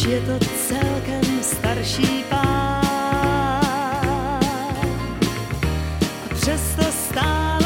je to celkem starší pár a přesto stále